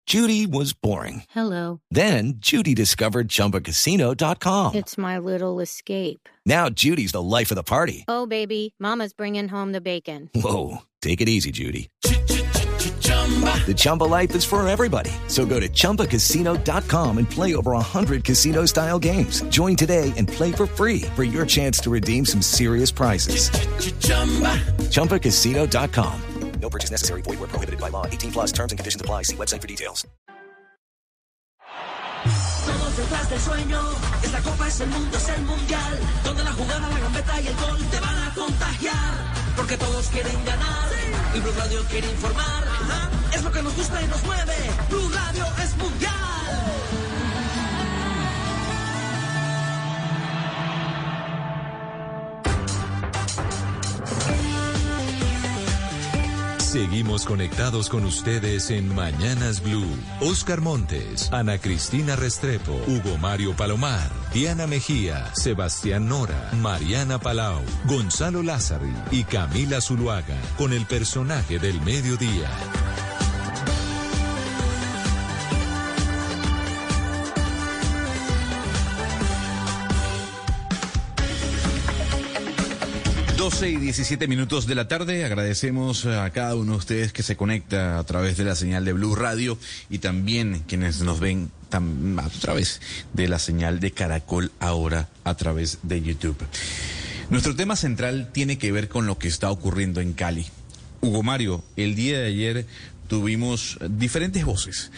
Judy was boring. Hello. Then Judy discovered ChumbaCasino.com. It's my little escape. Now Judy's the life of the party. Oh, baby, mama's bringing home the bacon. Whoa, take it easy, Judy. The Chumba life is for everybody. So go to ChumbaCasino.com and play over 100 casino-style games. Join today and play for free for your chance to redeem some serious prizes. ChumbaCasino.com. No purchase necessary. Void where prohibited by law. 18 plus terms and conditions apply. See website for details. Todos detrás del sueño. Esta copa es el mundo, es el mundial. Donde la jugada, la gambeta y el gol te van a contagiar. Porque todos quieren ganar. Y Blue Radio quiere informar. Es lo que nos gusta y nos mueve. Blue Radio es mundial. Seguimos conectados con ustedes en Mañanas Blue. Oscar Montes, Ana Cristina Restrepo, Hugo Mario Palomar, Diana Mejía, Sebastián Nora, Mariana Palau, Gonzalo Lázari y Camila Zuluaga, con el personaje del mediodía. Y 17 minutos de la tarde. Agradecemos a cada uno de ustedes que se conecta a través de la señal de Blue Radio y también quienes nos ven a través de la señal de Caracol ahora a través de YouTube. Nuestro tema central tiene que ver con lo que está ocurriendo en Cali. Hugo Mario, el día de ayer tuvimos diferentes voces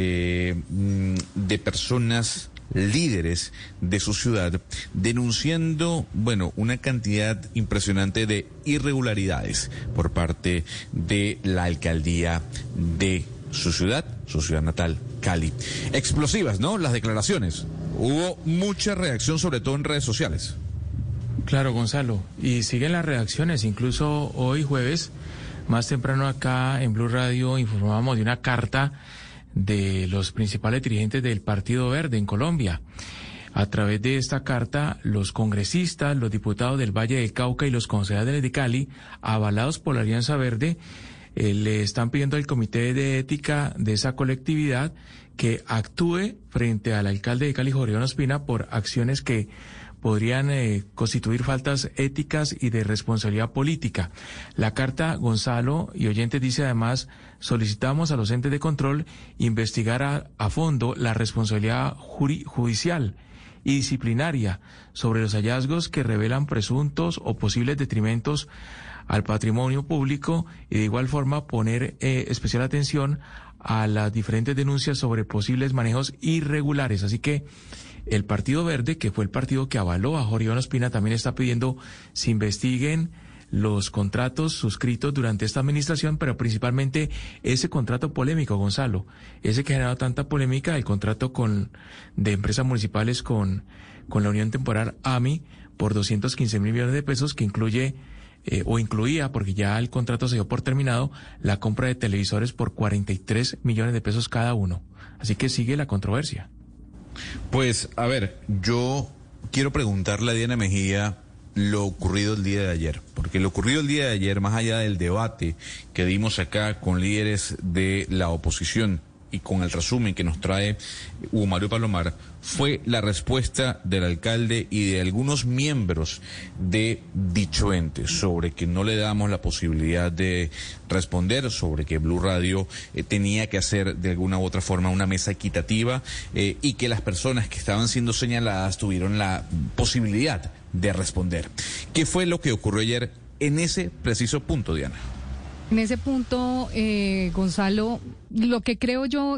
de personas líderes de su ciudad denunciando, una cantidad impresionante de irregularidades por parte de la alcaldía de su ciudad natal, Cali. Explosivas, ¿no? Las declaraciones. Hubo mucha reacción, sobre todo en redes sociales. Claro, Gonzalo, y siguen las reacciones. Incluso hoy jueves, más temprano acá en Blue Radio, informábamos de una carta de los principales dirigentes del Partido Verde en Colombia. A través de esta carta, los congresistas, los diputados del Valle del Cauca y los concejales de Cali, avalados por la Alianza Verde, le están pidiendo al Comité de Ética de esa colectividad que actúe frente al alcalde de Cali, Jorge Iván Ospina, por acciones que podrían constituir faltas éticas y de responsabilidad política. La carta, Gonzalo y oyentes, dice además: solicitamos a los entes de control investigar a fondo la responsabilidad judicial y disciplinaria sobre los hallazgos que revelan presuntos o posibles detrimentos al patrimonio público, y de igual forma poner especial atención a las diferentes denuncias sobre posibles manejos irregulares. Así que el Partido Verde, que fue el partido que avaló a Jorge Iván Ospina, también está pidiendo se investiguen los contratos suscritos durante esta administración, pero principalmente ese contrato polémico, Gonzalo, ese que ha generado tanta polémica, el contrato de empresas municipales con la Unión Temporal AMI por 215 mil millones de pesos, que incluía, porque ya el contrato se dio por terminado, la compra de televisores por 43 millones de pesos cada uno. Así que sigue la controversia. Pues, a ver, yo quiero preguntarle a Diana Mejía lo ocurrido el día de ayer, porque lo ocurrido el día de ayer, más allá del debate que dimos acá con líderes de la oposición y con el resumen que nos trae Hugo Mario Palomar, fue la respuesta del alcalde y de algunos miembros de dicho ente sobre que no le damos la posibilidad de responder, sobre que Blue Radio tenía que hacer de alguna u otra forma una mesa equitativa y que las personas que estaban siendo señaladas tuvieron la posibilidad de responder. ¿Qué fue lo que ocurrió ayer en ese preciso punto, Diana? En ese punto, Gonzalo, lo que creo yo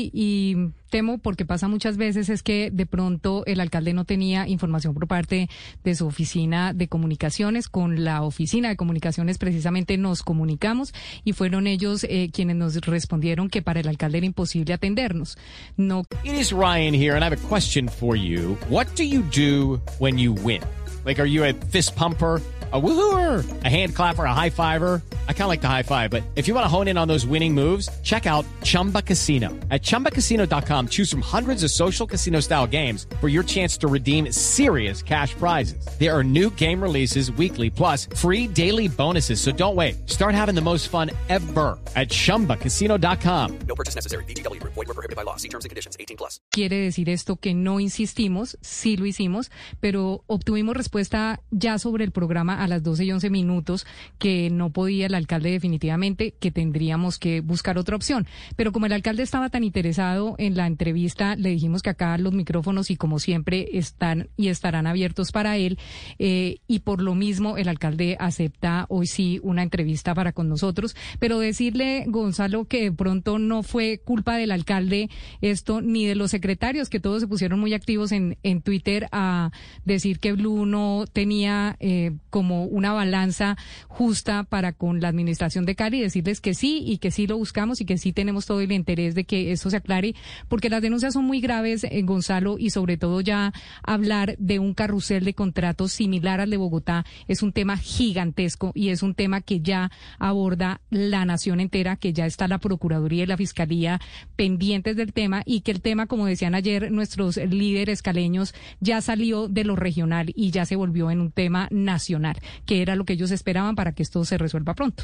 y temo, porque pasa muchas veces, es que de pronto el alcalde no tenía información por parte de su oficina de comunicaciones. Con la oficina de comunicaciones precisamente nos comunicamos y fueron ellos quienes nos respondieron que para el alcalde era imposible atendernos. No. It is Ryan here, and I have a question for you. What do you do when you win? Like, are you a fist pumper? A woohooer, a hand clapper, a high fiver. I kind of like the high five, but if you want to hone in on those winning moves, check out Chumba Casino. At ChumbaCasino.com, choose from hundreds of social casino style games for your chance to redeem serious cash prizes. There are new game releases weekly, plus free daily bonuses. So don't wait. Start having the most fun ever at ChumbaCasino.com. No purchase necessary. VGW Group. Void where prohibited by law. See terms and conditions. 18+. Quiere decir esto que no insistimos, sí lo hicimos, pero obtuvimos respuesta ya sobre el programa a las 12:11, que no podía el alcalde definitivamente, que tendríamos que buscar otra opción. Pero como el alcalde estaba tan interesado en la entrevista, le dijimos que acá los micrófonos, y como siempre, están y estarán abiertos para él, y por lo mismo el alcalde acepta hoy sí una entrevista para con nosotros. Pero decirle, Gonzalo, que de pronto no fue culpa del alcalde esto, ni de los secretarios, que todos se pusieron muy activos en Twitter a decir que Blue no tenía como una balanza justa para con la administración de Cali, decirles que sí, y que sí lo buscamos, y que sí tenemos todo el interés de que esto se aclare, porque las denuncias son muy graves, Gonzalo, y sobre todo ya hablar de un carrusel de contratos similar al de Bogotá es un tema gigantesco, y es un tema que ya aborda la nación entera, que ya está la Procuraduría y la Fiscalía pendientes del tema, y que el tema, como decían ayer nuestros líderes caleños, ya salió de lo regional y ya se volvió en un tema nacional, que era lo que ellos esperaban para que esto se resuelva pronto.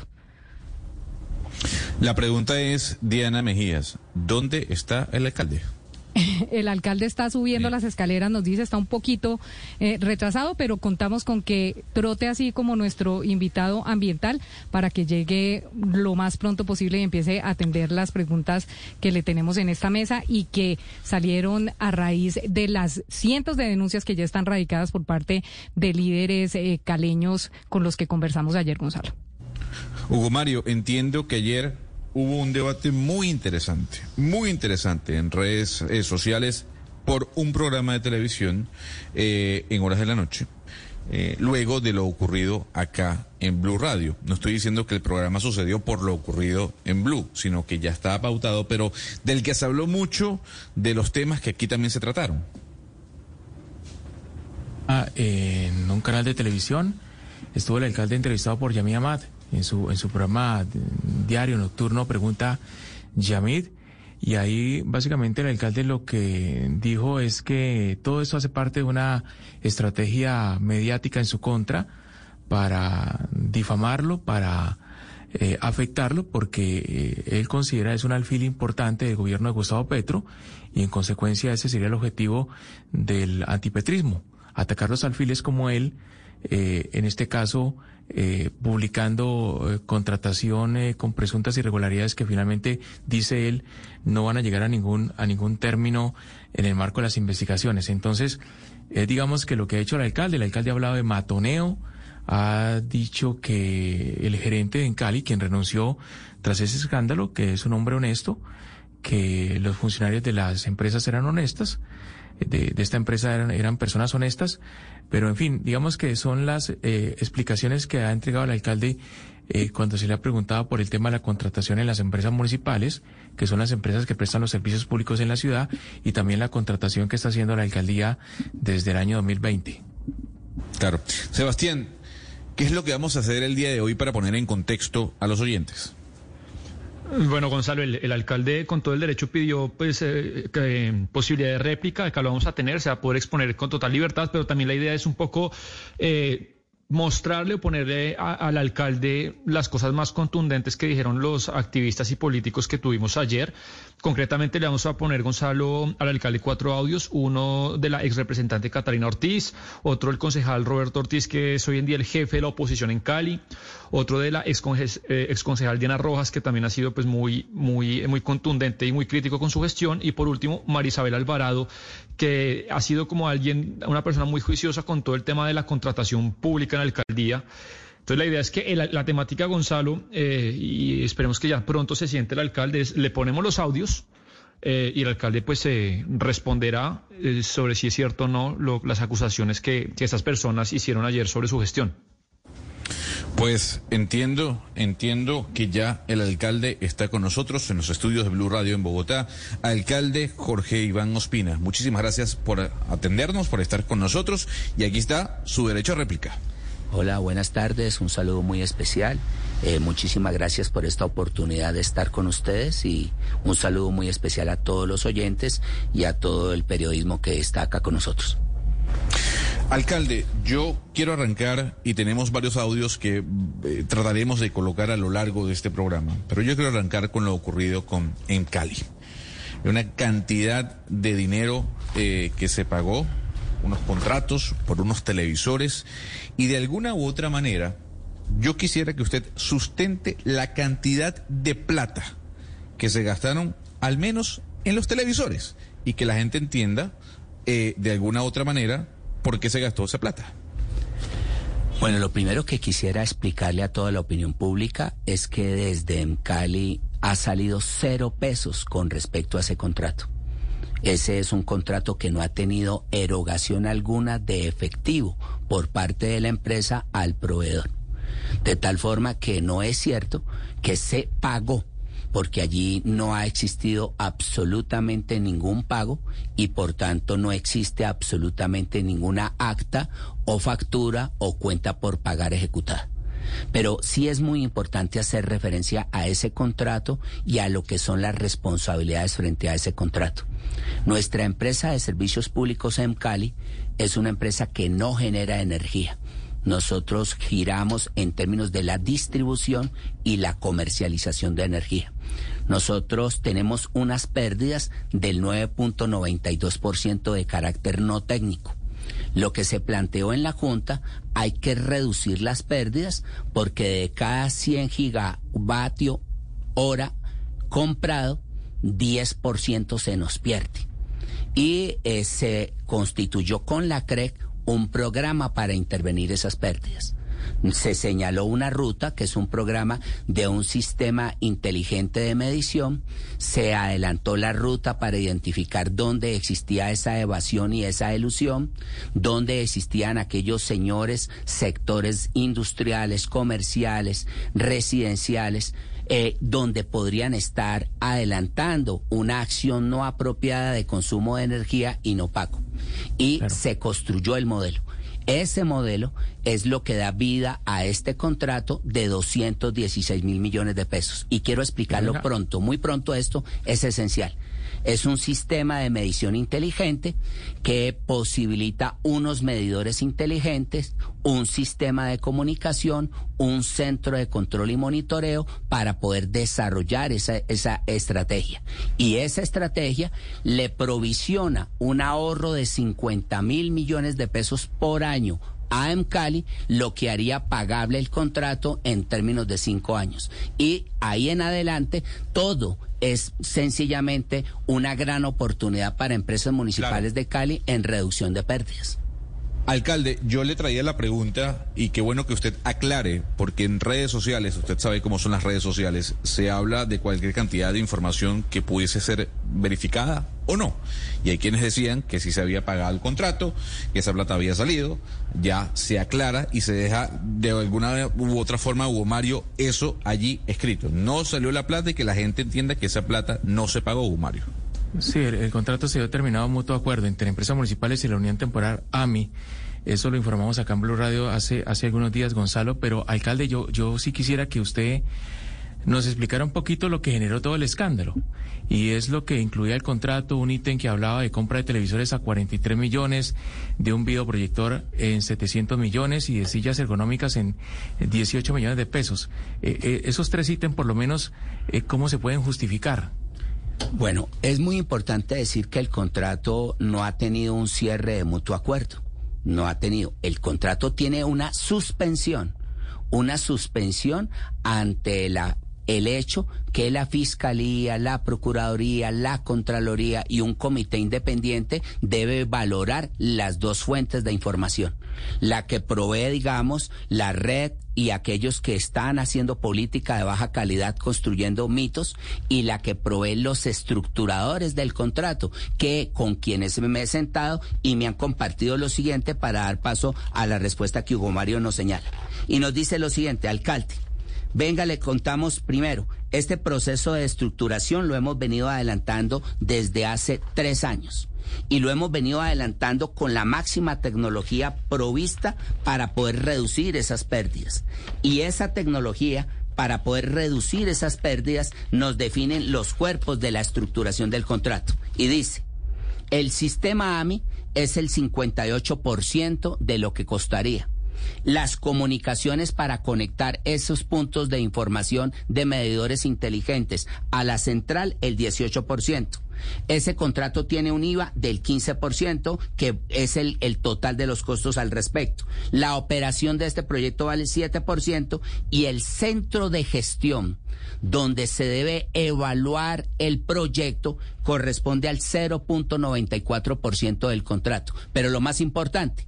La pregunta es, Diana Mejías, ¿dónde está el alcalde? El alcalde está subiendo las escaleras, nos dice, está un poquito retrasado, pero contamos con que trote así como nuestro invitado ambiental para que llegue lo más pronto posible y empiece a atender las preguntas que le tenemos en esta mesa, y que salieron a raíz de las cientos de denuncias que ya están radicadas por parte de líderes caleños con los que conversamos ayer, Gonzalo. Hugo Mario, entiendo que ayer hubo un debate muy interesante en redes sociales por un programa de televisión en horas de la noche, luego de lo ocurrido acá en Blue Radio. No estoy diciendo que el programa sucedió por lo ocurrido en Blue, sino que ya estaba pautado, pero del que se habló mucho de los temas que aquí también se trataron. En un canal de televisión estuvo el alcalde entrevistado por Yamid Amad. En su programa diario nocturno Pregunta Yamid, y ahí básicamente el alcalde lo que dijo es que todo esto hace parte de una estrategia mediática en su contra para difamarlo, para afectarlo, porque él considera es un alfil importante del gobierno de Gustavo Petro, y en consecuencia ese sería el objetivo del antipetrismo, atacar los alfiles como él, en este caso publicando contratación con presuntas irregularidades que finalmente, dice él, no van a llegar a ningún término en el marco de las investigaciones. Entonces, digamos que lo que ha hecho el alcalde ha hablado de matoneo, ha dicho que el gerente en Cali, quien renunció tras ese escándalo, que es un hombre honesto, que los funcionarios de las empresas eran honestas, de esta empresa eran personas honestas, pero en fin, digamos que son las explicaciones que ha entregado el alcalde cuando se le ha preguntado por el tema de la contratación en las empresas municipales, que son las empresas que prestan los servicios públicos en la ciudad, y también la contratación que está haciendo la alcaldía desde el año 2020. Claro. Sebastián, ¿qué es lo que vamos a hacer el día de hoy para poner en contexto a los oyentes? Bueno, Gonzalo, el alcalde con todo el derecho pidió posibilidad de réplica, que lo vamos a tener, se va a poder exponer con total libertad, pero también la idea es un poco mostrarle o ponerle al alcalde las cosas más contundentes que dijeron los activistas y políticos que tuvimos ayer. Concretamente le vamos a poner, Gonzalo, al alcalde 4 audios, uno de la ex representante Catalina Ortiz, otro del concejal Roberto Ortiz, que es hoy en día el jefe de la oposición en Cali, otro de la ex concejal Diana Rojas, que también ha sido pues muy contundente y muy crítico con su gestión, y por último María Isabel Alvarado, que ha sido como una persona muy juiciosa con todo el tema de la contratación pública en la alcaldía. Entonces la idea es que la temática, Gonzalo, y esperemos que ya pronto se siente el alcalde, le ponemos los audios y el alcalde pues responderá sobre si es cierto o no las acusaciones que estas personas hicieron ayer sobre su gestión. Pues entiendo que ya el alcalde está con nosotros en los estudios de Blue Radio en Bogotá. Alcalde Jorge Iván Ospina, muchísimas gracias por atendernos, por estar con nosotros, y aquí está su derecho a réplica. Hola, buenas tardes, un saludo muy especial. Muchísimas gracias por esta oportunidad de estar con ustedes y un saludo muy especial a todos los oyentes y a todo el periodismo que está acá con nosotros. Alcalde, yo quiero arrancar y tenemos varios audios que trataremos de colocar a lo largo de este programa, pero yo quiero arrancar con lo ocurrido en Cali. Una cantidad de dinero que se pagó, unos contratos por unos televisores y de alguna u otra manera yo quisiera que usted sustente la cantidad de plata que se gastaron al menos en los televisores y que la gente entienda de alguna u otra manera por qué se gastó esa plata. Bueno, lo primero que quisiera explicarle a toda la opinión pública es que desde Cali ha salido 0 pesos con respecto a ese contrato. Ese es un contrato que no ha tenido erogación alguna de efectivo por parte de la empresa al proveedor. De tal forma que no es cierto que se pagó, porque allí no ha existido absolutamente ningún pago y por tanto no existe absolutamente ninguna acta o factura o cuenta por pagar ejecutada. Pero sí es muy importante hacer referencia a ese contrato y a lo que son las responsabilidades frente a ese contrato. Nuestra empresa de servicios públicos EMCALI es una empresa que no genera energía. Nosotros giramos en términos de la distribución y la comercialización de energía. Nosotros tenemos unas pérdidas del 9.92% de carácter no técnico. Lo que se planteó en la Junta, hay que reducir las pérdidas porque de cada 100 gigavatio hora comprado, 10% se nos pierde. Y se constituyó con la CREC un programa para intervenir esas pérdidas. Se señaló una ruta, que es un programa de un sistema inteligente de medición. Se adelantó la ruta para identificar dónde existía esa evasión y esa elusión, dónde existían aquellos sectores industriales, comerciales, residenciales, donde podrían estar adelantando una acción no apropiada de consumo de energía y no pago. Y claro, se construyó el modelo. Ese modelo es lo que da vida a este contrato de 216 mil millones de pesos. Y quiero explicarlo pronto, muy pronto. Esto es esencial. Es un sistema de medición inteligente que posibilita unos medidores inteligentes, un sistema de comunicación, un centro de control y monitoreo para poder desarrollar esa estrategia. Y esa estrategia le provisiona un ahorro de 50 mil millones de pesos por año a EMCALI, lo que haría pagable el contrato en términos de 5 años. Y ahí en adelante todo es sencillamente una gran oportunidad para empresas municipales de Cali en reducción de pérdidas. Alcalde, yo le traía la pregunta y qué bueno que usted aclare, porque en redes sociales, usted sabe cómo son las redes sociales, se habla de cualquier cantidad de información que pudiese ser verificada o no. Y hay quienes decían que si se había pagado el contrato, que esa plata había salido, ya se aclara y se deja de alguna u otra forma, Hugo Mario, eso allí escrito. No salió la plata y que la gente entienda que esa plata no se pagó, Hugo Mario. Sí, el contrato se dio terminado a mutuo acuerdo entre empresas municipales y la Unión Temporal AMI. Eso lo informamos acá en Blue Radio hace algunos días, Gonzalo. Pero, alcalde, yo sí quisiera que usted nos explicara un poquito lo que generó todo el escándalo. Y es lo que incluía el contrato, un ítem que hablaba de compra de televisores a 43 millones, de un videoproyector en 700 millones y de sillas ergonómicas en 18 millones de pesos. Esos 3 ítems, por lo menos, ¿cómo se pueden justificar? Bueno, es muy importante decir que el contrato no ha tenido un cierre de mutuo acuerdo. No ha tenido. El contrato tiene una suspensión ante el hecho que la Fiscalía, la Procuraduría, la Contraloría y un comité independiente debe valorar las 2 fuentes de información. La que provee, digamos, la red y aquellos que están haciendo política de baja calidad construyendo mitos, y la que provee los estructuradores del contrato, que con quienes me he sentado y me han compartido lo siguiente para dar paso a la respuesta que Hugo Mario nos señala. Y nos dice lo siguiente: alcalde, venga, le contamos primero, Este proceso de estructuración lo hemos venido adelantando desde hace 3 años. Y lo hemos venido adelantando con la máxima tecnología provista para poder reducir esas pérdidas. Y esa tecnología, para poder reducir esas pérdidas, nos definen los cuerpos de la estructuración del contrato. Y dice, el sistema AMI es el 58% de lo que costaría. Las comunicaciones para conectar esos puntos de información de medidores inteligentes a la central, el 18%. Ese contrato tiene un IVA del 15%, que es el total de los costos al respecto. La operación de este proyecto vale 7% y el centro de gestión, donde se debe evaluar el proyecto, corresponde al 0.94% del contrato. Pero lo más importante,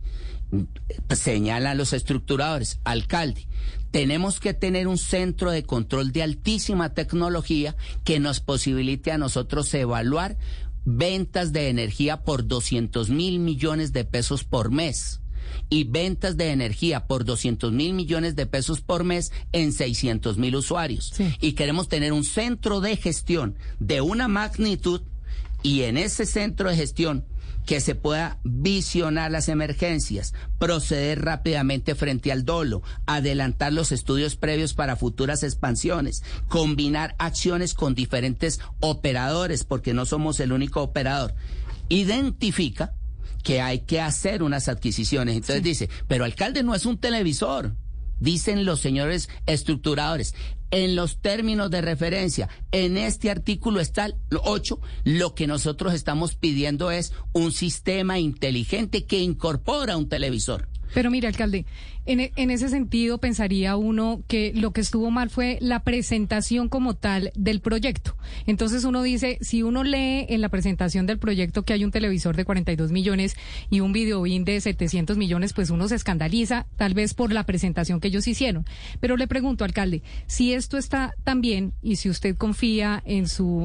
señalan los estructuradores, alcalde, tenemos que tener un centro de control de altísima tecnología que nos posibilite a nosotros evaluar ventas de energía por 200.000 millones de pesos por mes y ventas de energía por 200.000 millones de pesos por mes en 600.000 usuarios. Sí. Y queremos tener un centro de gestión de una magnitud, y en ese centro de gestión que se pueda visionar las emergencias, proceder rápidamente frente al dolo, adelantar los estudios previos para futuras expansiones, combinar acciones con diferentes operadores, porque no somos el único operador. Identifica que hay que hacer unas adquisiciones. Entonces dice, pero alcalde, no es un televisor. Dicen los señores estructuradores, en los términos de referencia, en este artículo está el 8, lo que nosotros estamos pidiendo es un sistema inteligente que incorpora un televisor. Pero mire, alcalde, en ese sentido pensaría uno que lo que estuvo mal fue la presentación como tal del proyecto. Entonces uno dice, si uno lee en la presentación del proyecto que hay un televisor de 42 millones y un videobin de 700 millones, pues uno se escandaliza, tal vez por la presentación que ellos hicieron. Pero le pregunto, alcalde, si esto está tan bien y si usted confía en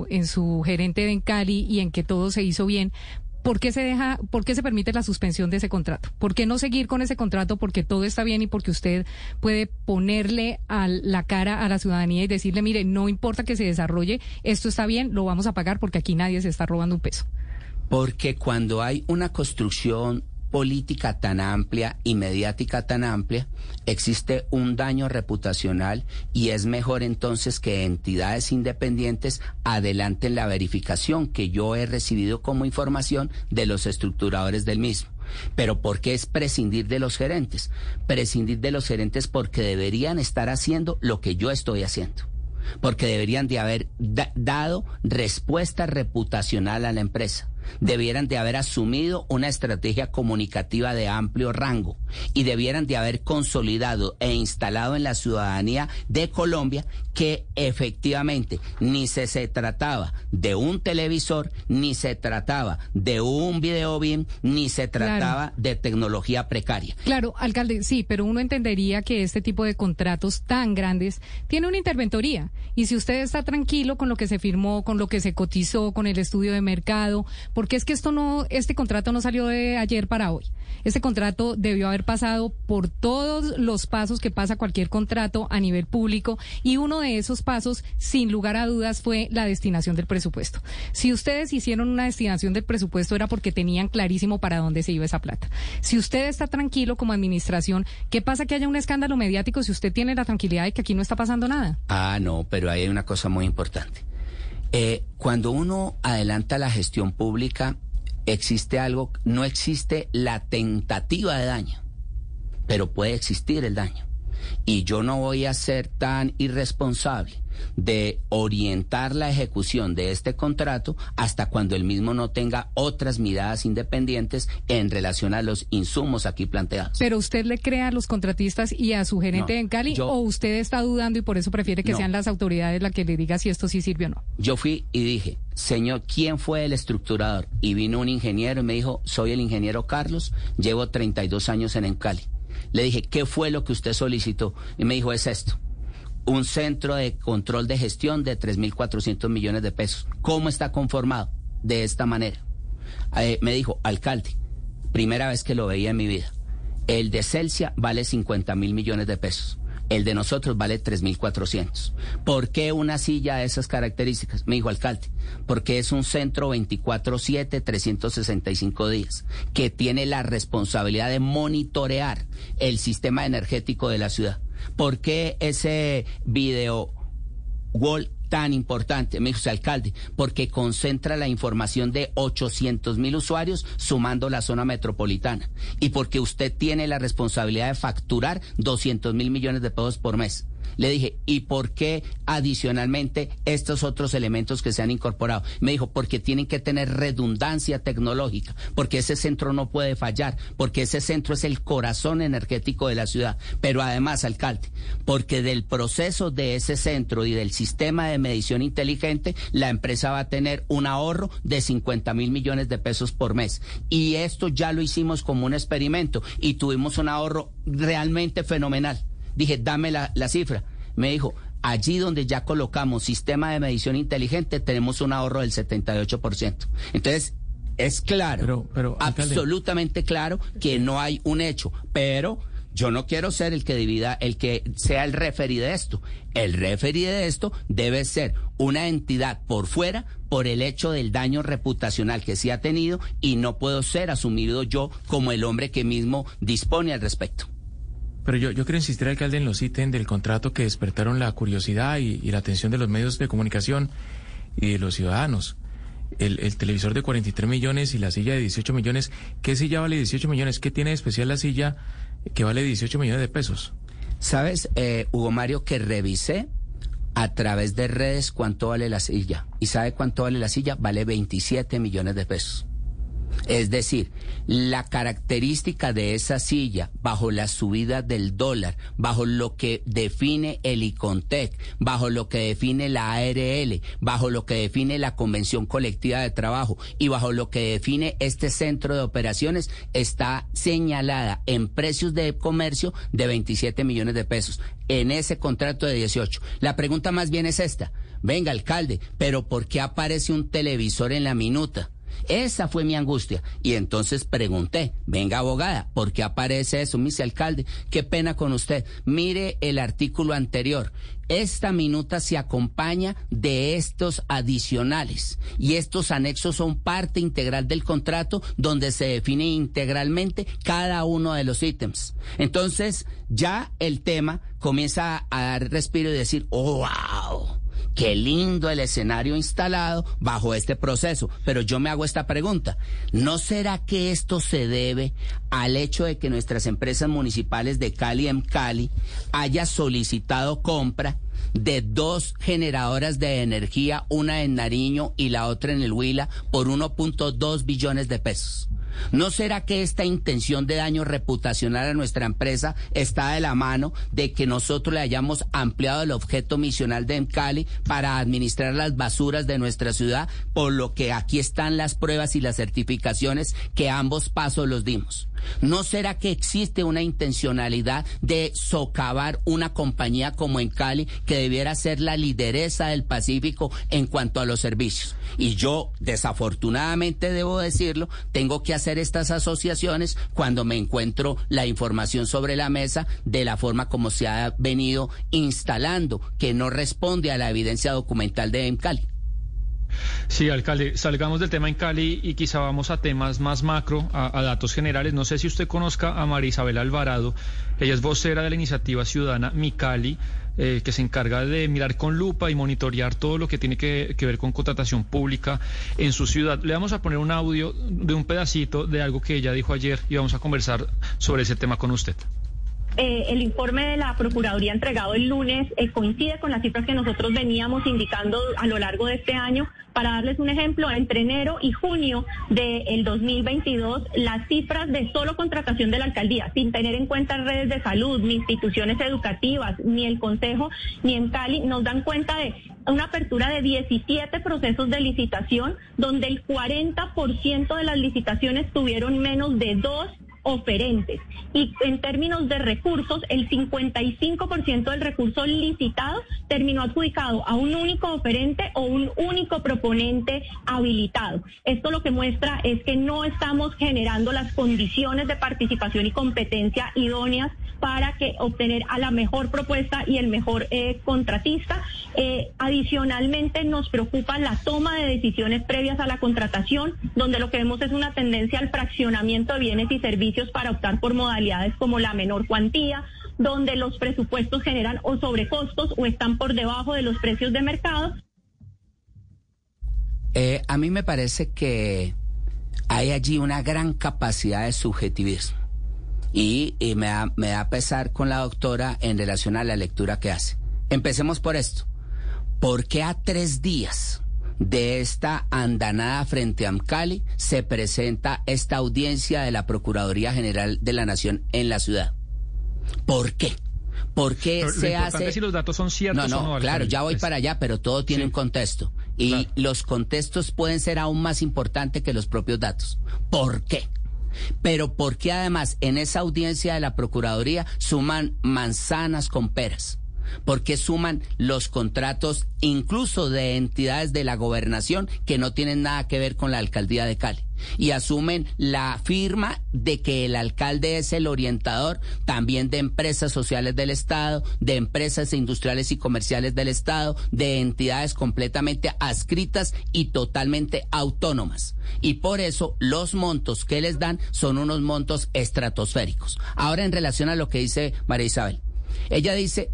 su gerente de Encali y en que todo se hizo bien, ¿por qué se permite la suspensión de ese contrato? ¿Por qué no seguir con ese contrato? Porque todo está bien y porque usted puede ponerle la cara a la ciudadanía y decirle, mire, no importa que se desarrolle, esto está bien, lo vamos a pagar porque aquí nadie se está robando un peso. Porque cuando hay una construcción política tan amplia y mediática tan amplia, existe un daño reputacional y es mejor entonces que entidades independientes adelanten la verificación que yo he recibido como información de los estructuradores del mismo. Pero ¿por qué es prescindir de los gerentes? Prescindir de los gerentes porque deberían estar haciendo lo que yo estoy haciendo. Porque deberían de haber dado respuesta reputacional a la empresa. Debieran de haber asumido una estrategia comunicativa de amplio rango y debieran de haber consolidado e instalado en la ciudadanía de Colombia que efectivamente ni se trataba de un televisor, ni se trataba de un videobin, ni se trataba de tecnología precaria. Claro, alcalde, sí, pero uno entendería que este tipo de contratos tan grandes tiene una interventoría y si usted está tranquilo con lo que se firmó, con lo que se cotizó, con el estudio de mercado, porque es que este contrato no salió de ayer para hoy. Este contrato debió haber pasado por todos los pasos que pasa cualquier contrato a nivel público y uno de esos pasos, sin lugar a dudas, fue la destinación del presupuesto. Si ustedes hicieron una destinación del presupuesto era porque tenían clarísimo para dónde se iba esa plata. Si usted está tranquilo como administración, ¿qué pasa que haya un escándalo mediático si usted tiene la tranquilidad de que aquí no está pasando nada? Ah, no, pero ahí hay una cosa muy importante. Cuando uno adelanta la gestión pública, no existe la tentativa de daño, pero puede existir el daño. Y yo no voy a ser tan irresponsable de orientar la ejecución de este contrato hasta cuando el mismo no tenga otras miradas independientes en relación a los insumos aquí planteados. ¿Pero usted le cree a los contratistas y a su gerente en Cali o usted está dudando y por eso prefiere que sean las autoridades las que le diga si esto sí sirve o no? Yo fui y dije, señor, ¿quién fue el estructurador? Y vino un ingeniero y me dijo, soy el ingeniero Carlos, llevo 32 años en Encali. Le dije, ¿qué fue lo que usted solicitó? Y me dijo, es esto. Un centro de control de gestión de 3.400 millones de pesos. ¿Cómo está conformado? De esta manera. Me dijo, alcalde, primera vez que lo veía en mi vida. El de Celsia vale 50.000 millones de pesos. El de nosotros vale 3.400. ¿Por qué una silla de esas características? Me dijo, alcalde, porque es un centro 24/7, 365 días, que tiene la responsabilidad de monitorear el sistema energético de la ciudad. ¿Por qué ese video wall tan importante? Me dijo, alcalde, porque concentra la información de 800.000 usuarios sumando la zona metropolitana, y porque usted tiene la responsabilidad de facturar 200.000 millones de pesos por mes. Le dije, ¿y por qué adicionalmente estos otros elementos que se han incorporado? Me dijo, porque tienen que tener redundancia tecnológica, porque ese centro no puede fallar, porque ese centro es el corazón energético de la ciudad. Pero además, alcalde, porque del proceso de ese centro y del sistema de medición inteligente, la empresa va a tener un ahorro de 50.000 millones de pesos por mes. Y esto ya lo hicimos como un experimento y tuvimos un ahorro realmente fenomenal. Dije, dame la cifra. Me dijo, allí donde ya colocamos sistema de medición inteligente, tenemos un ahorro del 78%. Entonces, es claro, pero absolutamente claro que no hay un hecho, pero yo no quiero ser el que divida, el que sea el referí de esto. El referí de esto debe ser una entidad por fuera por el hecho del daño reputacional que sí ha tenido, y no puedo ser asumido yo como el hombre que mismo dispone al respecto. Pero yo quiero insistir, alcalde, en los ítems del contrato que despertaron la curiosidad y la atención de los medios de comunicación y de los ciudadanos. El televisor de 43 millones y la silla de 18 millones. ¿Qué silla vale 18 millones? ¿Qué tiene de especial la silla que vale 18 millones de pesos? ¿Sabes, Hugo Mario, que revisé a través de redes cuánto vale la silla? ¿Y sabe cuánto vale la silla? Vale 27 millones de pesos. Es decir, la característica de esa silla, bajo la subida del dólar, bajo lo que define el ICONTEC, bajo lo que define la ARL, bajo lo que define la Convención Colectiva de Trabajo y bajo lo que define este centro de operaciones, está señalada en precios de comercio de 27 millones de pesos en ese contrato de 18. La pregunta más bien es esta. Venga, alcalde, ¿pero por qué aparece un televisor en la minuta? Esa fue mi angustia. Y entonces pregunté, venga, abogada, ¿por qué aparece eso? Me dice, alcalde, qué pena con usted. Mire el artículo anterior. Esta minuta se acompaña de estos adicionales y estos anexos son parte integral del contrato donde se define integralmente cada uno de los ítems. Entonces ya el tema comienza a dar respiro y decir, oh, wow, qué lindo el escenario instalado bajo este proceso. Pero yo me hago esta pregunta. ¿No será que esto se debe al hecho de que nuestras empresas municipales de Cali en Cali haya solicitado compra de 2 generadoras de energía, una en Nariño y la otra en el Huila, por 1.2 billones de pesos? ¿No será que esta intención de daño reputacional a nuestra empresa está de la mano de que nosotros le hayamos ampliado el objeto misional de Cali para administrar las basuras de nuestra ciudad, por lo que aquí están las pruebas y las certificaciones que ambos pasos los dimos? ¿No será que existe una intencionalidad de socavar una compañía como Cali, que debiera ser la lideresa del Pacífico en cuanto a los servicios? Y yo, desafortunadamente debo decirlo, tengo que hacer estas asociaciones cuando me encuentro la información sobre la mesa de la forma como se ha venido instalando, que no responde a la evidencia documental de Cali. Sí, alcalde, salgamos del tema en Cali y quizá vamos a temas más macro, a datos generales. No sé si usted conozca a María Isabel Alvarado. Ella es vocera de la iniciativa ciudadana Mi Cali, que se encarga de mirar con lupa y monitorear todo lo que tiene que ver con contratación pública en su ciudad. Le vamos a poner un audio de un pedacito de algo que ella dijo ayer y vamos a conversar sobre ese tema con usted. El informe de la Procuraduría entregado el lunes coincide con las cifras que nosotros veníamos indicando a lo largo de este año. Para darles un ejemplo, entre enero y junio del 2022, las cifras de solo contratación de la alcaldía, sin tener en cuenta redes de salud, ni instituciones educativas, ni el Consejo, ni en Cali, nos dan cuenta de una apertura de 17 procesos de licitación, donde el 40% de las licitaciones tuvieron menos de 2 oferentes. Y en términos de recursos, el 55% del recurso licitado terminó adjudicado a un único oferente o un único proponente habilitado. Esto lo que muestra es que no estamos generando las condiciones de participación y competencia idóneas para que obtener a la mejor propuesta y el mejor contratista. Adicionalmente, nos preocupa la toma de decisiones previas a la contratación, donde lo que vemos es una tendencia al fraccionamiento de bienes y servicios para optar por modalidades como la menor cuantía, donde los presupuestos generan o sobrecostos o están por debajo de los precios de mercado. A mí me parece que hay allí una gran capacidad de subjetivismo. Y me da pesar con la doctora en relación a la lectura que hace. Empecemos por esto. ¿Por qué a 3 días de esta andanada frente a Amcali se presenta esta audiencia de la Procuraduría General de la Nación en la ciudad? ¿Por qué? ¿Por qué se hace? Si los datos son ciertos o no. Claro, ya voy para allá, pero todo tiene un contexto. Y los contextos pueden ser aún más importantes que los propios datos. ¿Por qué? Pero ¿por qué además en esa audiencia de la Procuraduría suman manzanas con peras? ¿Por qué suman los contratos incluso de entidades de la gobernación que no tienen nada que ver con la alcaldía de Cali? Y asumen la firma de que el alcalde es el orientador también de empresas sociales del Estado, de empresas industriales y comerciales del Estado, de entidades completamente adscritas y totalmente autónomas. Y por eso los montos que les dan son unos montos estratosféricos. Ahora, en relación a lo que dice María Isabel, ella dice: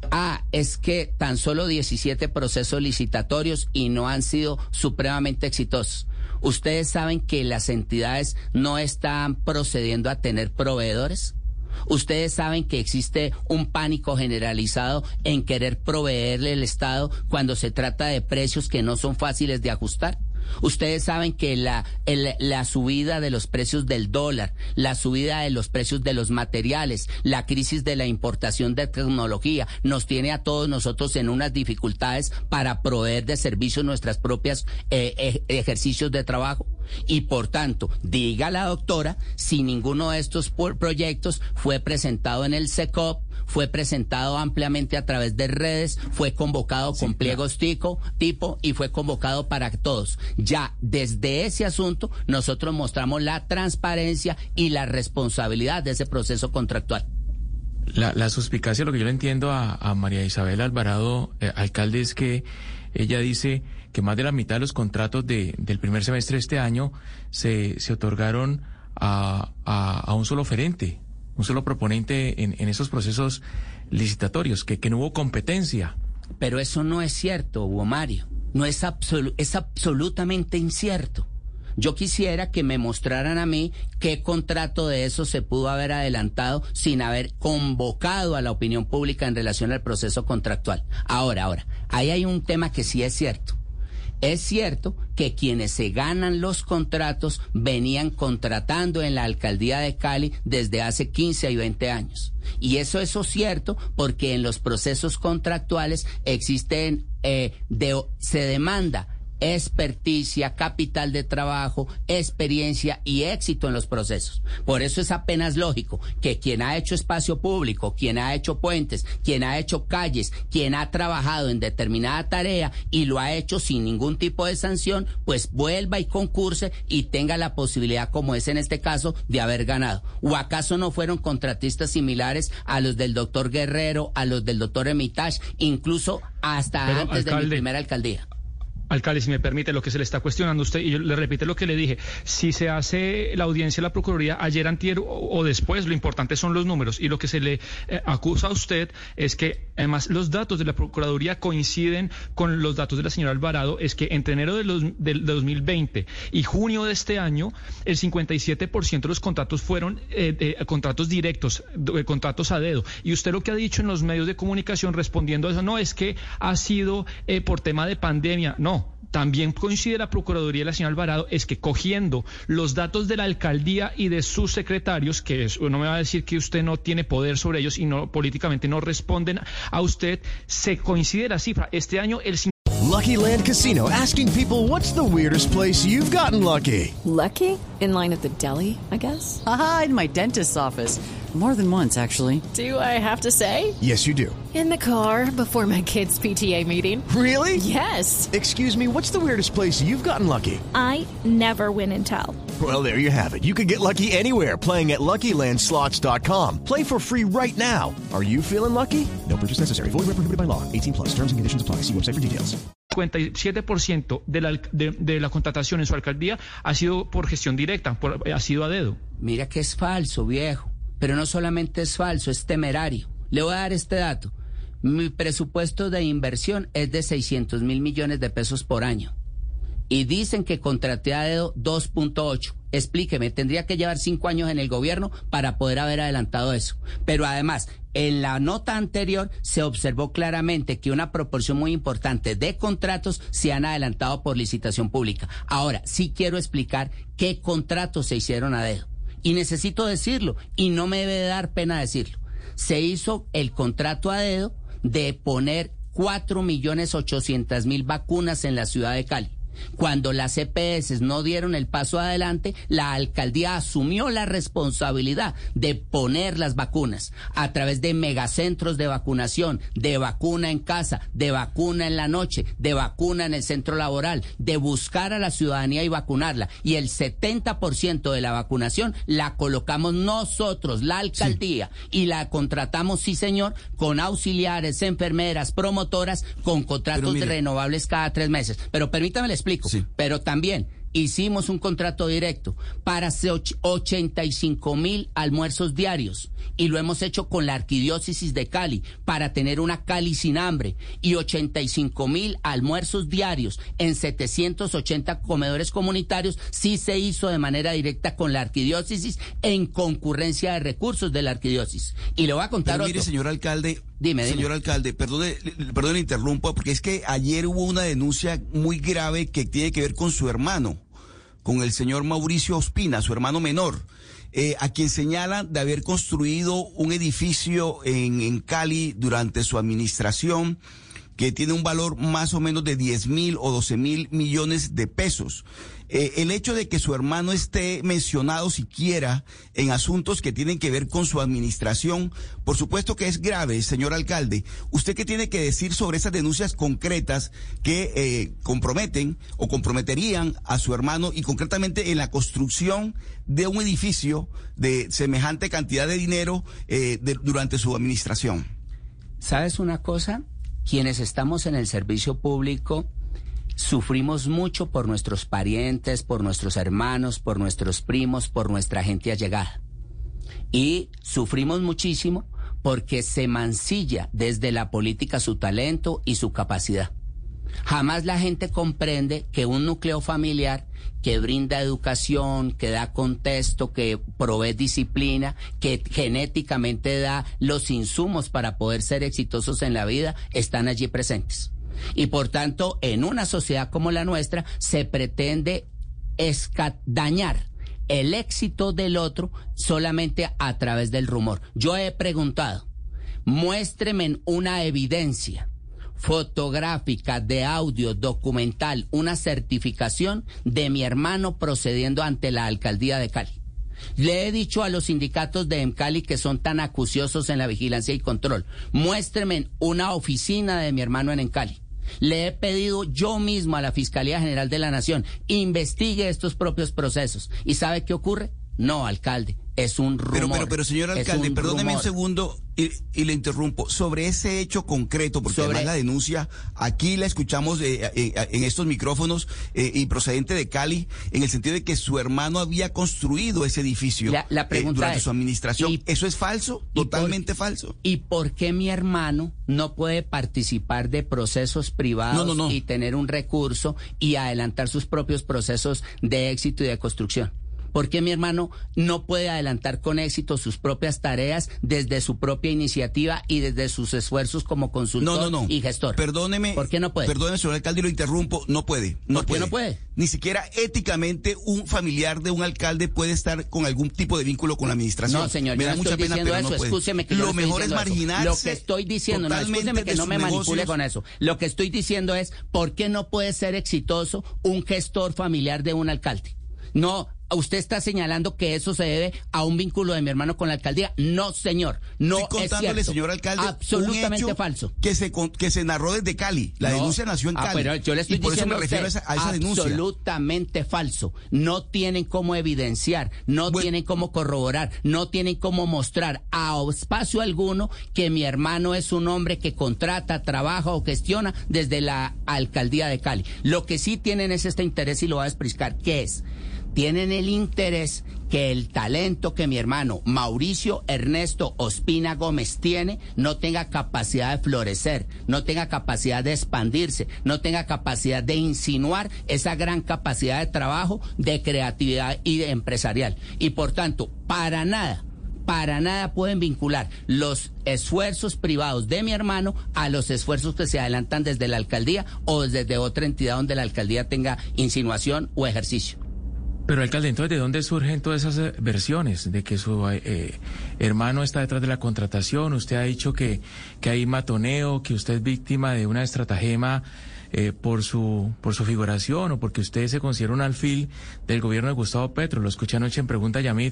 es que tan solo 17 procesos licitatorios y no han sido supremamente exitosos. ¿Ustedes saben que las entidades no están procediendo a tener proveedores? ¿Ustedes saben que existe un pánico generalizado en querer proveerle el Estado cuando se trata de precios que no son fáciles de ajustar? Ustedes saben que la subida de los precios del dólar, la subida de los precios de los materiales, la crisis de la importación de tecnología nos tiene a todos nosotros en unas dificultades para proveer de servicios nuestras propias ejercicios de trabajo. Y por tanto, diga la doctora si ninguno de estos proyectos fue presentado en el SECOP, fue presentado ampliamente a través de redes, fue convocado con pliegos tipo y fue convocado para todos. Ya desde ese asunto nosotros mostramos la transparencia y la responsabilidad de ese proceso contractual. La suspicacia, lo que yo le entiendo a María Isabel Alvarado, alcalde, es que ella dice que más de la mitad de los contratos del primer semestre de este año se otorgaron a un solo oferente, un solo proponente en esos procesos licitatorios, que no hubo competencia. Pero eso no es cierto, Hugo Mario. No es es absolutamente incierto. Yo quisiera que me mostraran a mí qué contrato de eso se pudo haber adelantado sin haber convocado a la opinión pública en relación al proceso contractual. Ahora, ahí hay un tema que sí es cierto. Es cierto que quienes se ganan los contratos venían contratando en la alcaldía de Cali desde hace 15 y 20 años. Y eso es cierto porque en los procesos contractuales existen, se demanda experticia, capital de trabajo, experiencia y éxito en los procesos. Por eso es apenas lógico que quien ha hecho espacio público, quien ha hecho puentes, quien ha hecho calles, quien ha trabajado en determinada tarea y lo ha hecho sin ningún tipo de sanción, pues vuelva y concurse y tenga la posibilidad, como es en este caso, de haber ganado. ¿O acaso no fueron contratistas similares a los del doctor Guerrero, a los del doctor Hermitage, incluso hasta antes de mi primera alcaldía? Alcalde, si me permite, lo que se le está cuestionando a usted, y yo le repito lo que le dije, si se hace la audiencia de la Procuraduría ayer, antier o después, lo importante son los números, y lo que se le acusa a usted es que además los datos de la Procuraduría coinciden con los datos de la señora Alvarado, es que entre enero del 2020 y junio de este año, el 57% de los contratos fueron contratos directos, contratos a dedo, y usted lo que ha dicho en los medios de comunicación respondiendo a eso, no, es que ha sido por tema de pandemia, no. También coincide la Procuraduría de la señora Alvarado, es que cogiendo los datos de la alcaldía y de sus secretarios, que no me va a decir que usted no tiene poder sobre ellos y no políticamente no responden a usted, se coincide la cifra. Este año el Lucky Land Casino, asking people, what's the weirdest place you've gotten lucky? Lucky? In line at the deli, I guess? Aha, in my dentist's office. More than once, actually. Do I have to say? Yes, you do. In the car before my kids' PTA meeting. Really? Yes. Excuse me, what's the weirdest place you've gotten lucky? I never win and tell. Well, there you have it. You can get lucky anywhere, playing at LuckyLandSlots.com. Play for free right now. Are you feeling lucky? No purchase necessary. Void where prohibited by law. 18+. Terms and conditions apply. See website for details. 57% de la contratación en su alcaldía ha sido por gestión directa, ha sido a dedo. Mira que es falso, viejo. Pero no solamente es falso, es temerario. Le voy a dar este dato. Mi presupuesto de inversión es de 600 mil millones de pesos por año. Y dicen que contraté a dedo 2.8. Explíqueme, tendría que llevar 5 años en el gobierno para poder haber adelantado eso. Pero además, en la nota anterior se observó claramente que una proporción muy importante de contratos se han adelantado por licitación pública. Ahora, sí quiero explicar qué contratos se hicieron a dedo. Y necesito decirlo, y no me debe dar pena decirlo. Se hizo el contrato a dedo de poner 4.800.000 vacunas en la ciudad de Cali. Cuando las EPS no dieron el paso adelante, la alcaldía asumió la responsabilidad de poner las vacunas a través de megacentros de vacunación, de vacuna en casa, de vacuna en la noche, de vacuna en el centro laboral, de buscar a la ciudadanía y vacunarla. Y el 70% de la vacunación la colocamos nosotros, la alcaldía, y la contratamos, sí señor, con auxiliares, enfermeras, promotoras, con contratos renovables cada 3 meses. Pero permítame le explico. Sí. Pero también hicimos un contrato directo para 85.000 almuerzos diarios y lo hemos hecho con la Arquidiócesis de Cali para tener una Cali sin hambre y 85.000 almuerzos diarios en 780 comedores comunitarios. Sí se hizo de manera directa con la Arquidiócesis en concurrencia de recursos de la Arquidiócesis. Y le voy a contar Pero otro. Mire, señor alcalde. Dime. Señor alcalde, perdone, interrumpo, porque es que ayer hubo una denuncia muy grave que tiene que ver con su hermano, con el señor Mauricio Ospina, su hermano menor, a quien señalan de haber construido un edificio en Cali durante su administración que tiene un valor más o menos de 10.000 o 12.000 millones de pesos. El hecho de que su hermano esté mencionado siquiera en asuntos que tienen que ver con su administración, por supuesto que es grave, señor alcalde. ¿Usted qué tiene que decir sobre esas denuncias concretas que comprometen o comprometerían a su hermano y concretamente en la construcción de un edificio de semejante cantidad de dinero durante su administración? ¿Sabes una cosa? Quienes estamos en el servicio público sufrimos mucho por nuestros parientes, por nuestros hermanos, por nuestros primos, por nuestra gente allegada. Y sufrimos muchísimo porque se mancilla desde la política su talento y su capacidad. Jamás la gente comprende que un núcleo familiar que brinda educación, que da contexto, que provee disciplina, que genéticamente da los insumos para poder ser exitosos en la vida, están allí presentes. Y por tanto, en una sociedad como la nuestra, se pretende dañar el éxito del otro solamente a través del rumor. Yo he preguntado, muéstreme una evidencia fotográfica, de audio, documental, una certificación de mi hermano procediendo ante la alcaldía de Cali. Le he dicho a los sindicatos de EMCALI que son tan acuciosos en la vigilancia y control, muéstreme una oficina de mi hermano en EMCALI. Le he pedido yo mismo a la Fiscalía General de la Nación, investigue estos propios procesos. ¿Y sabe qué ocurre? No, alcalde, es un rumor. Pero señor alcalde, perdóneme un segundo y le interrumpo. Sobre ese hecho concreto, porque además la denuncia, aquí la escuchamos en estos micrófonos y procedente de Cali, en el sentido de que su hermano había construido ese edificio la pregunta durante es, su administración. ¿Eso es falso? Totalmente falso. ¿Y por qué mi hermano no puede participar de procesos privados y tener un recurso y adelantar sus propios procesos de éxito y de construcción? ¿Por qué mi hermano no puede adelantar con éxito sus propias tareas desde su propia iniciativa y desde sus esfuerzos como consultor y gestor? Perdóneme. ¿Por qué no puede? Perdóneme, señor alcalde, y lo interrumpo. No puede. ¿Por qué no puede? Ni siquiera éticamente un familiar de un alcalde puede estar con algún tipo de vínculo con la administración. No, señor, me yo da no mucha estoy pena, diciendo pero eso. no puede. Escúcheme que lo mejor es marginarse. Lo que estoy diciendo, no, escúcheme que no me manipule con eso. Lo que estoy diciendo es, ¿por qué no puede ser exitoso un gestor familiar de un alcalde? No, usted está señalando que eso se debe a un vínculo de mi hermano con la alcaldía. No, señor, no estoy es contándole, cierto. señor alcalde, absolutamente un hecho falso. Que se narró desde Cali. La denuncia nació en Cali. Pero yo le estoy y por eso diciendo me refiero a esa denuncia. Absolutamente falso. No tienen cómo evidenciar, no tienen cómo corroborar, no tienen cómo mostrar a espacio alguno que mi hermano es un hombre que contrata, trabaja o gestiona desde la alcaldía de Cali. Lo que sí tienen es este interés y lo voy a explicar. ¿Qué es? Tienen el interés que el talento que mi hermano Mauricio Ernesto Ospina Gómez tiene no tenga capacidad de florecer, no tenga capacidad de expandirse, no tenga capacidad de insinuar esa gran capacidad de trabajo, de creatividad y de empresarial. Y por tanto, para nada pueden vincular los esfuerzos privados de mi hermano a los esfuerzos que se adelantan desde la alcaldía o desde otra entidad donde la alcaldía tenga insinuación o ejercicio. Pero, alcalde, entonces, ¿de dónde surgen todas esas versiones? De que su hermano está detrás de la contratación, usted ha dicho que hay matoneo, que usted es víctima de una estratagema por su figuración o porque usted se considera un alfil del gobierno de Gustavo Petro. Lo escuché anoche en Pregunta Yamid.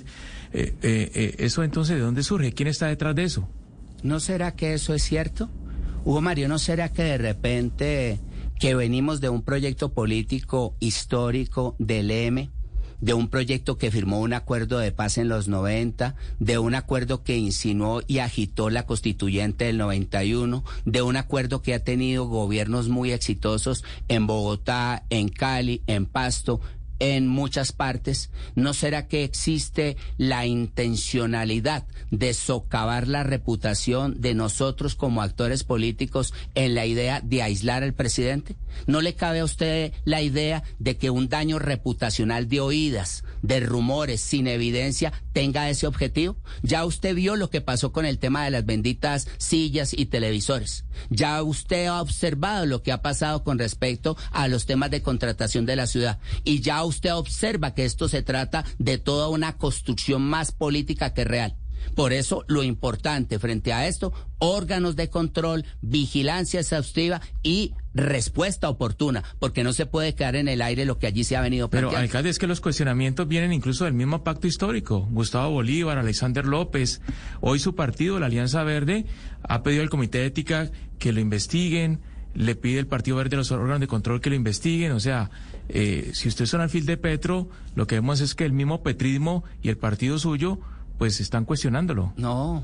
¿Eso entonces de dónde surge? ¿Quién está detrás de eso? ¿No será que eso es cierto? Hugo Mario, ¿no será que de repente que venimos de un proyecto político histórico del EM, de un proyecto que firmó un acuerdo de paz en los 90, de un acuerdo que insinuó y agitó la constituyente del 91, de un acuerdo que ha tenido gobiernos muy exitosos en Bogotá, en Cali, en Pasto, en muchas partes? ¿No será que existe la intencionalidad de socavar la reputación de nosotros como actores políticos en la idea de aislar al presidente? ¿No le cabe a usted la idea de que un daño reputacional de oídas, de rumores, sin evidencia, tenga ese objetivo? Ya usted vio lo que pasó con el tema de las benditas sillas y televisores. Ya usted ha observado lo que ha pasado con respecto a los temas de contratación de la ciudad. Y ya usted observa que esto se trata de toda una construcción más política que real. Por eso, lo importante frente a esto, órganos de control, vigilancia exhaustiva y respuesta oportuna, porque no se puede quedar en el aire lo que allí se ha venido planteando. Pero, alcalde, es que los cuestionamientos vienen incluso del mismo pacto histórico. Gustavo Bolívar, Alexander López, hoy su partido, la Alianza Verde, ha pedido al Comité de Ética que lo investiguen, le pide el Partido Verde a los órganos de control que lo investiguen. O sea, si usted es un alfil de Petro, lo que vemos es que el mismo petrismo y el partido suyo pues están cuestionándolo. No.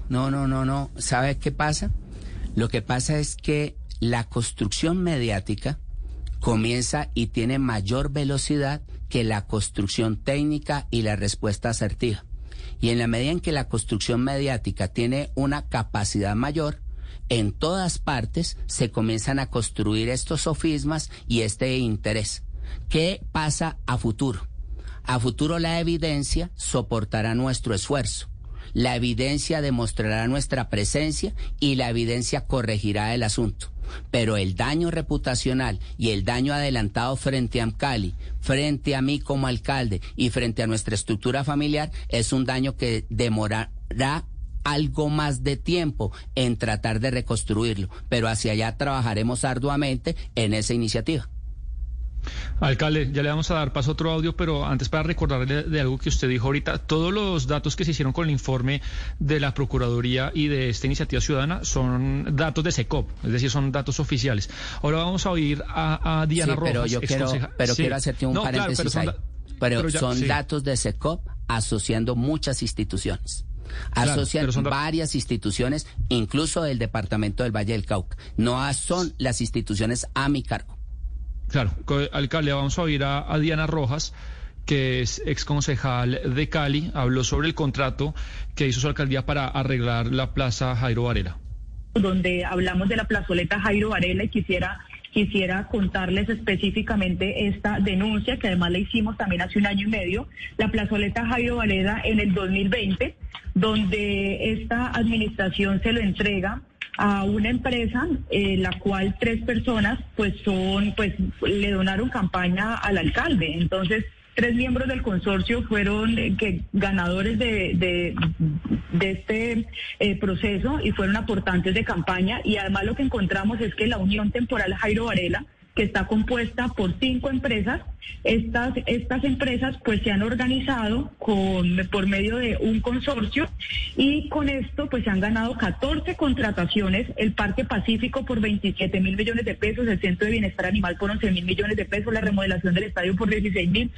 ¿Sabe qué pasa? Lo que pasa es que la construcción mediática comienza y tiene mayor velocidad que la construcción técnica y la respuesta asertiva. Y en la medida en que la construcción mediática tiene una capacidad mayor, en todas partes se comienzan a construir estos sofismas y este interés. ¿Qué pasa a futuro? A futuro la evidencia soportará nuestro esfuerzo, la evidencia demostrará nuestra presencia y la evidencia corregirá el asunto. Pero el daño reputacional y el daño adelantado frente a Cali, frente a mí como alcalde y frente a nuestra estructura familiar es un daño que demorará algo más de tiempo en tratar de reconstruirlo, pero hacia allá trabajaremos arduamente en esa iniciativa. Alcalde, ya le vamos a dar paso a otro audio, pero antes para recordarle de algo que usted dijo ahorita, todos los datos que se hicieron con el informe de la Procuraduría y de esta iniciativa ciudadana son datos de SECOP, es decir, son datos oficiales. Ahora vamos a oír a Diana Rojas. Pero quiero hacerte un paréntesis ahí. Pero son datos de SECOP asociando muchas instituciones. Asocian varias instituciones, incluso del departamento del Valle del Cauca. No son las instituciones a mi cargo. Claro, alcalde, vamos a oír a Diana Rojas, que es exconcejal de Cali, habló sobre el contrato que hizo su alcaldía para arreglar la Plaza Jairo Varela. Donde hablamos de la plazoleta Jairo Varela y quisiera quisiera contarles específicamente esta denuncia, que además la hicimos también hace 1 año y medio, la plazoleta Jairo Varela en el 2020, donde esta administración se lo entrega a una empresa, la cual 3 personas le donaron campaña al alcalde. Entonces, 3 miembros del consorcio fueron ganadores de este proceso y fueron aportantes de campaña, y además lo que encontramos es que la Unión Temporal Jairo Varela, que está compuesta por 5 empresas, estas empresas pues se han organizado por medio de un consorcio, y con esto pues se han ganado 14 contrataciones: el Parque Pacífico por 27.000 millones de pesos, el Centro de Bienestar Animal por 11.000 millones de pesos, la remodelación del estadio por 16.000.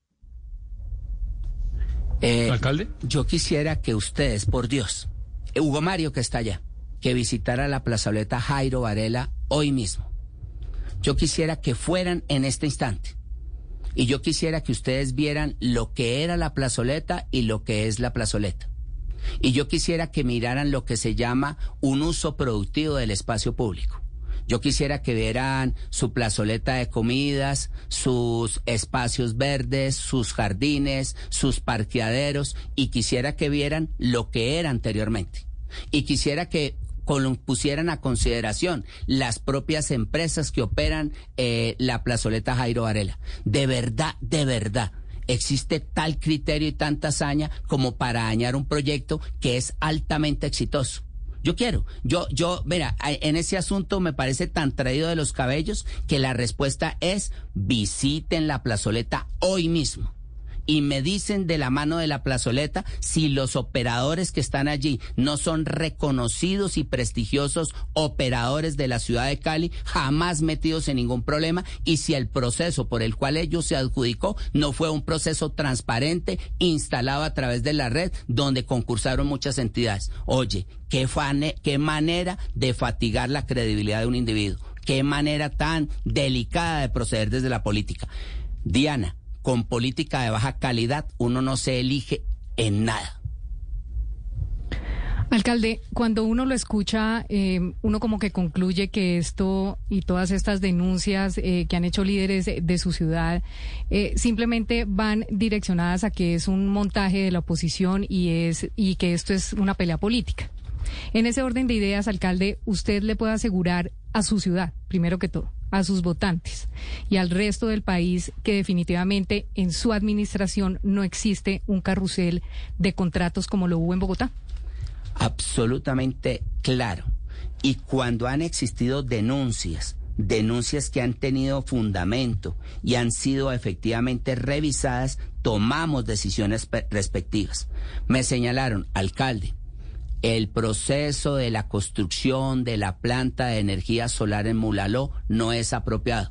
¿Alcalde? Yo quisiera que ustedes, por Dios, Hugo Mario, que está allá, que visitara la plazoleta Jairo Varela hoy mismo. Yo quisiera que fueran en este instante. Y yo quisiera que ustedes vieran lo que era la plazoleta y lo que es la plazoleta. Y yo quisiera que miraran lo que se llama un uso productivo del espacio público. Yo quisiera que vieran su plazoleta de comidas, sus espacios verdes, sus jardines, sus parqueaderos, y quisiera que vieran lo que era anteriormente. Y quisiera que pusieran a consideración las propias empresas que operan la plazoleta Jairo Varela. De verdad, existe tal criterio y tanta hazaña como para dañar un proyecto que es altamente exitoso. Mira, en ese asunto me parece tan traído de los cabellos que la respuesta es: visiten la plazoleta hoy mismo. Y me dicen de la mano de la plazoleta si los operadores que están allí no son reconocidos y prestigiosos operadores de la ciudad de Cali, jamás metidos en ningún problema, y si el proceso por el cual ellos se adjudicó no fue un proceso transparente instalado a través de la red donde concursaron muchas entidades. Oye, qué manera de fatigar la credibilidad de un individuo, qué manera tan delicada de proceder desde la política. Diana, con política de baja calidad uno no se elige en nada. Alcalde, cuando uno lo escucha, uno como que concluye que esto y todas estas denuncias que han hecho líderes de su ciudad simplemente van direccionadas a que es un montaje de la oposición y que esto es una pelea política. En ese orden de ideas, alcalde, usted le puede asegurar a su ciudad, primero que todo, a sus votantes y al resto del país, que definitivamente en su administración no existe un carrusel de contratos como lo hubo en Bogotá. Absolutamente claro. Y cuando han existido denuncias que han tenido fundamento y han sido efectivamente revisadas, tomamos decisiones respectivas. Me señalaron: alcalde, el proceso de la construcción de la planta de energía solar en Mulaló no es apropiado.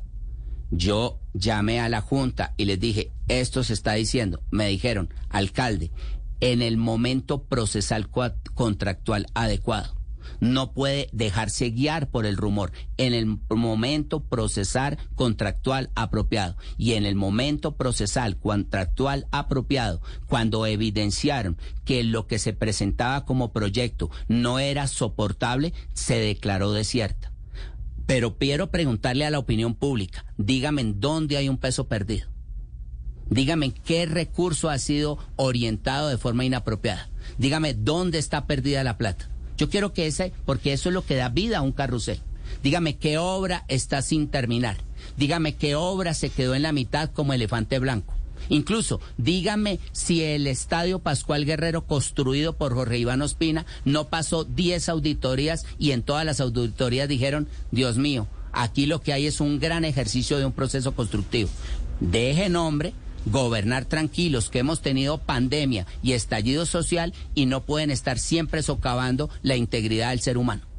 Yo llamé a la Junta y les dije: esto se está diciendo. Me dijeron: alcalde, en el momento procesal contractual adecuado. No puede dejarse guiar por el rumor. En el momento procesal contractual apropiado. Y en el momento procesal contractual apropiado, cuando evidenciaron que lo que se presentaba como proyecto no era soportable, se declaró desierta. Pero quiero preguntarle a la opinión pública: dígame en dónde hay un peso perdido. Dígame qué recurso ha sido orientado de forma inapropiada. Dígame dónde está perdida la plata. Yo quiero que porque eso es lo que da vida a un carrusel. Dígame qué obra está sin terminar. Dígame qué obra se quedó en la mitad como elefante blanco. Incluso dígame si el Estadio Pascual Guerrero, construido por Jorge Iván Ospina, no pasó 10 auditorías y en todas las auditorías dijeron: Dios mío, aquí lo que hay es un gran ejercicio de un proceso constructivo. Dejen, hombre, gobernar tranquilos, que hemos tenido pandemia y estallido social y no pueden estar siempre socavando la integridad del ser humano.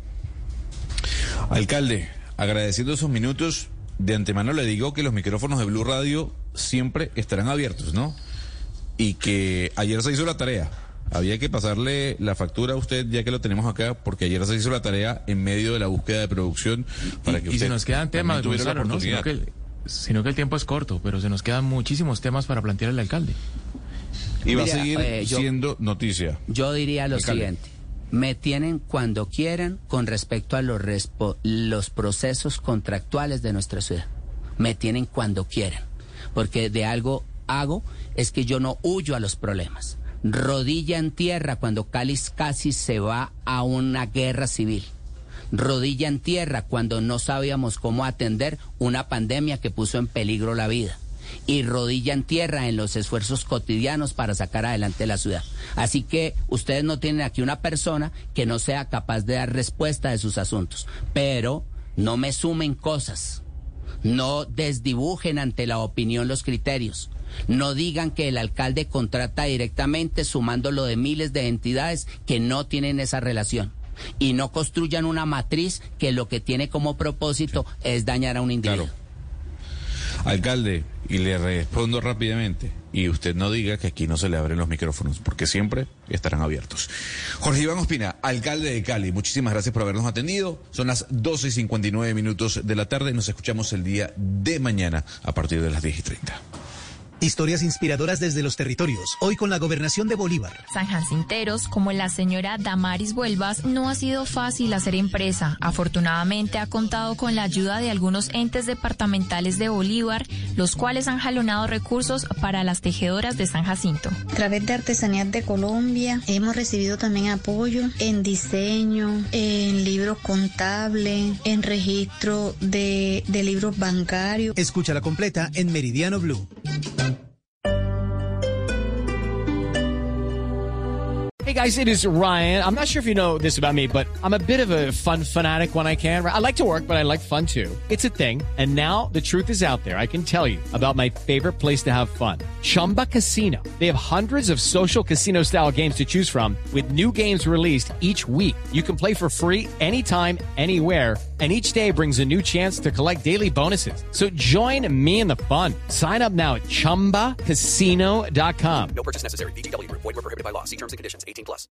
Alcalde, agradeciendo esos minutos, de antemano le digo que los micrófonos de Blue Radio siempre estarán abiertos, ¿no? Y que ayer se hizo la tarea. Había que pasarle la factura a usted, ya que lo tenemos acá, porque ayer se hizo la tarea en medio de la búsqueda de producción para que usted... Y se nos quedan temas, Gonzalo, ¿no? Sino que el tiempo es corto, pero se nos quedan muchísimos temas para plantear al alcalde. Y va a seguir siendo noticia. Yo diría lo siguiente: Me tienen cuando quieran con respecto a los procesos contractuales de nuestra ciudad. Me tienen cuando quieran, porque de algo hago es que yo no huyo a los problemas. Rodilla en tierra cuando Cali casi se va a una guerra civil. Rodilla en tierra cuando no sabíamos cómo atender una pandemia que puso en peligro la vida. Y rodilla en tierra en los esfuerzos cotidianos para sacar adelante la ciudad. Así que ustedes no tienen aquí una persona que no sea capaz de dar respuesta de sus asuntos. Pero no me sumen cosas. No desdibujen ante la opinión los criterios. No digan que el alcalde contrata directamente sumándolo de miles de entidades que no tienen esa relación. Y no construyan una matriz que lo que tiene como propósito es dañar a un individuo. Claro. Alcalde, y le respondo rápidamente, y usted no diga que aquí no se le abren los micrófonos, porque siempre estarán abiertos. Jorge Iván Ospina, alcalde de Cali, muchísimas gracias por habernos atendido. Son las 12:59 de la tarde, nos escuchamos el día de mañana a partir de las 10:30. Historias inspiradoras desde los territorios, hoy con la gobernación de Bolívar. Sanjacinteros, como la señora Damaris Vuelvas, no ha sido fácil hacer empresa. Afortunadamente ha contado con la ayuda de algunos entes departamentales de Bolívar, los cuales han jalonado recursos para las tejedoras de San Jacinto. A través de Artesanías de Colombia hemos recibido también apoyo en diseño, en libros contables, en registro de libros bancarios. Escúchala completa en Meridiano Blue. Hey guys, it is Ryan. I'm not sure if you know this about me, but I'm a bit of a fun fanatic when I can. I like to work, but I like fun too. It's a thing. And now the truth is out there. I can tell you about my favorite place to have fun. Chumba Casino. They have hundreds of social casino style games to choose from with new games released each week. You can play for free anytime, anywhere. And each day brings a new chance to collect daily bonuses. So join me in the fun. Sign up now at ChumbaCasino.com. No purchase necessary. VGW Group. Void where prohibited by law. See terms and conditions. 18+.